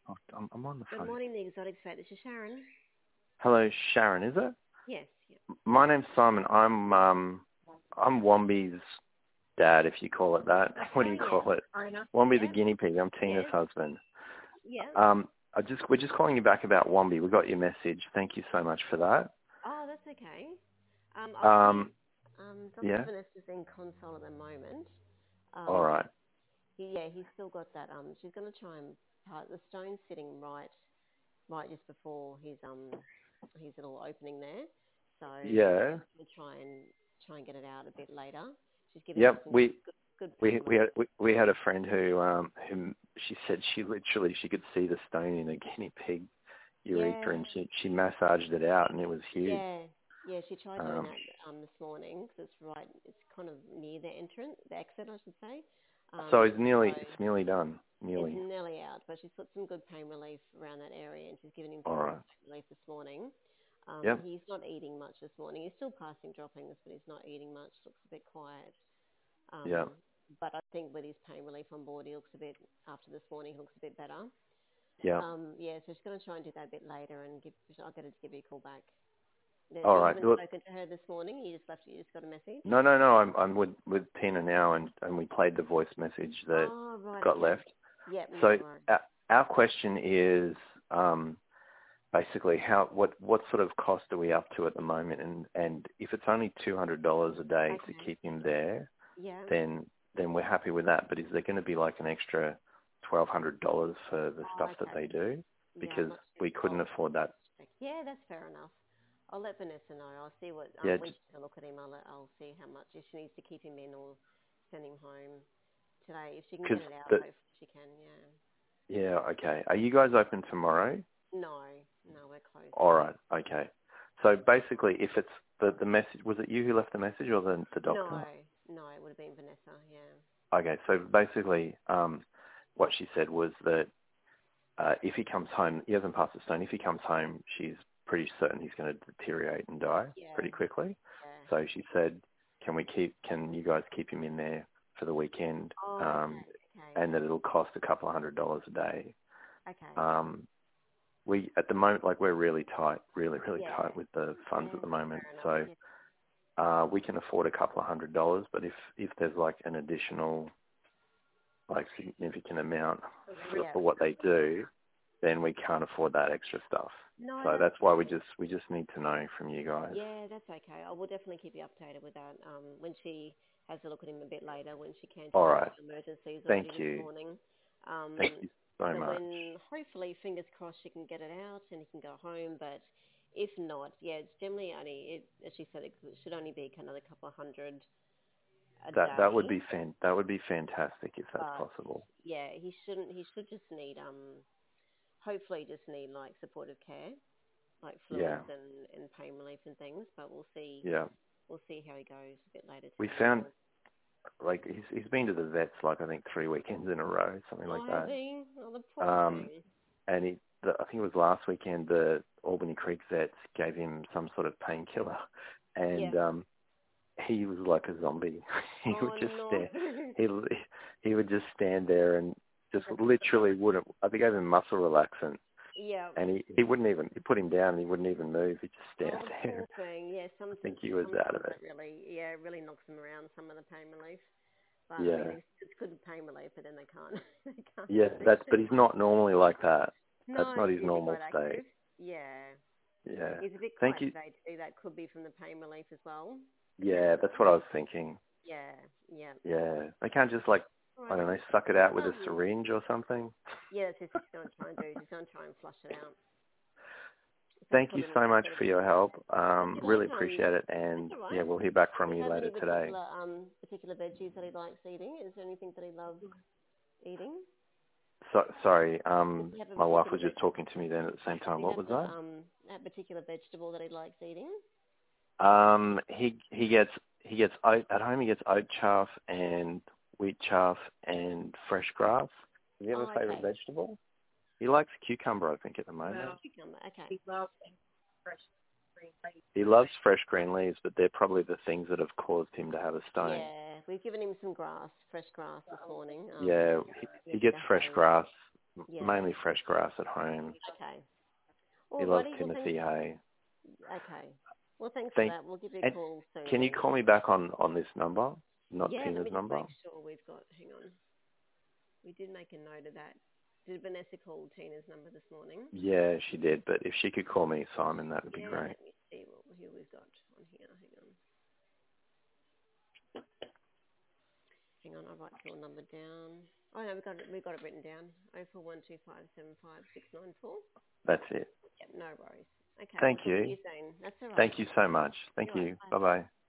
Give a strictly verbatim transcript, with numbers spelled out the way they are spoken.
Oh, I'm, I'm on the Good phone. morning, the Exotic Fate. This is Sharon. Hello, Sharon, is it? Yes. Yeah. My name's Simon. I'm um, I'm Wombi's dad, if you call it that. What do Oh, you yes. call it? Wombi the Yep. guinea pig. I'm Tina's Yes. husband. Yeah. Um, I just we're just calling you back about Wombi. We got your message. Thank you so much for that. Oh, that's okay. Um, I'll see. Um, Um, Doctor yeah. Vanessa's in console at the moment. All Um, right. he, yeah, he's still got that. Um, she's going to try and part the stone sitting right, right just before his um, his little opening there. So Yeah. we'll try and try and get it out a bit later. She's given him Yep. some We good, good we pain we had relief. we, we had a friend who um who she said she literally she could see the stone in a guinea pig urethra, Yeah. and she she massaged it out, and it was huge. Yeah, yeah, she tried doing Um, that um, this morning because it's right, it's kind of near the entrance, the exit, I should say. so Um, it's nearly so it's nearly done. it's Nearly. nearly out, but she's put some good pain relief around that area and she's given him All some good right. pain relief this morning. Um, Yep. he's not eating much this morning. He's still passing droppings, but he's not eating much. Looks a bit quiet. Yep. Um, but I think with his pain relief on board, he looks a bit, after this morning, he looks a bit better. Yep. Um, yeah, so she's going to try and do that a bit later and give, I'll get her to give you a call back. No, All you right. haven't Look, spoken to her this morning. You just left. You just got a message. no, no, no. I'm I'm with with Tina now, and and we played the voice message that Oh, right. got Okay. left. Yep. No So worries. our, our question is um, basically how what what sort of cost are we up to at the moment, and and if it's only two hundred dollars a day to Okay. keep him there, Yeah. then then we're happy with that. But is there going to be like an extra twelve hundred dollars for the Oh, stuff that okay. they do? Yeah, I'm Because not too. we couldn't I'll afford that. check. Yeah, that's fair enough. I'll let Vanessa know. I'll see what Yeah, um when j- she's gonna look at him. I'll let, I'll see how much if she needs to keep him in or send him home today. If she can get because it out, the hopefully she can. Yeah. yeah, okay. Are you guys open tomorrow? No, no, we're closed All today. right, okay. So basically, if it's the the message, was it you who left the message or the the No, doctor? no, it would have been Vanessa. Yeah. Okay, so basically, um, what she said was that uh, if he comes home, he hasn't passed the stone. If he comes home, she's pretty certain he's going to deteriorate and die Yeah. pretty quickly. Yeah. So she said, "Can we keep? Can you guys keep him in there for the weekend? Oh, Um, okay. Okay. and that it'll cost a couple of hundred dollars a day." Okay. Um, we at the moment, like we're really tight, really, really Yeah. tight with the funds Yeah. at the moment. Fair enough. So Yeah. uh, we can afford a couple of hundred dollars, but if if there's like an additional, like significant amount for, Yeah. for what they do, then we can't afford that extra stuff. No, So that's that's why we just we just need to know from you guys. yeah, that's okay. I will definitely keep you updated with that. Um, when she has a look at him a bit later, when she can, All she's right. got emergencies Thank already this you. morning. Um, Thank you so so much. when hopefully, fingers crossed, she can get it out and he can go home. But if not, yeah, it's generally only it, as she said, it should only be another couple of hundred a That that would day. be fan that would be fantastic if that's But possible. yeah, he shouldn't. He should just need um, hopefully, just need like supportive care, like Yeah. fluids and, and pain relief and things. But we'll see. Yeah. We'll see how he goes a bit later We today. found like he's he's been to the vets like I think three weekends in a row, something like Oh, has that. he? Oh, the poor Um, thing. and he, the, I think it was last weekend, the Albany Creek vets gave him some sort of painkiller, Yeah. and um, he was like a zombie. he would Oh, just no. stand, he he would just stand there and just literally wouldn't. I think I gave him muscle relaxant, Yeah. and he he wouldn't even. He put him down, and he wouldn't even move. He just Oh, stand the there. poor thing. Yeah, I some, think he was out of sometimes it. that really, yeah, it really knocks them around, some of the pain relief. But, I mean, Yeah, it's, it's good pain relief, but then they can't, they can't yeah. do That's but anything. he's not normally like that. That's No, not he's his usually normal quite state. active. Yeah. Yeah. He's a bit Thank quiet you. today too. That could be from the pain relief as well, Yeah, potentially. that's what I was thinking. Yeah, yeah. Yeah. They can't just like, I don't Alrighty. know, suck it out with a Um, syringe or something. yeah, that's just what she's going to try and do. She's going to try and flush it out. So Thank put you it in so some much sort of for a your help. That's Um, all right. really Um, appreciate it. that's And all yeah, right. we'll hear back Does from he you have later any today. particular um particular veggies that he likes eating? Is there anything that he loves eating? So, sorry, Does um, he have a my wife particular was just veg? talking to me then at the same Does time. he What have was a that? um a particular vegetable that he likes eating? Um, he he gets he gets oat at home. He gets oat chaff and wheat chaff and fresh grass. Do you have a Oh, favourite okay. vegetable? He likes cucumber, I think, at the moment. Well, cucumber. Okay. He loves fresh green leaves, but they're probably the things that have caused him to have a stone. Yeah, we've given him some grass, fresh grass this morning. Um, Yeah, he, yeah, he bit gets of fresh hay. grass Yeah. mainly fresh grass at home. Okay. He All loves righty. Well, Timothy thanks. Hay. Okay. Well, thanks for Thank. that. We'll give you a And call soon can you then. call me back on, on this number, not Yeah, let Tina's me just number? make sure we've got, hang on. We did make a note of that. Did Vanessa call Tina's number this morning? Yeah, she did. But if she could call me, Simon, that would be Yeah, great. let me see what who we've got on here. Hang on. Hang on, I'll write your number down. Oh no, we've got it, we've got it written down. Oh four one two five seven five six nine four. That's it. Yep, no worries. Okay, Thank we'll talk to you. you soon. That's all right. Thank you so much. Thank You're right. you. Bye. Bye-bye.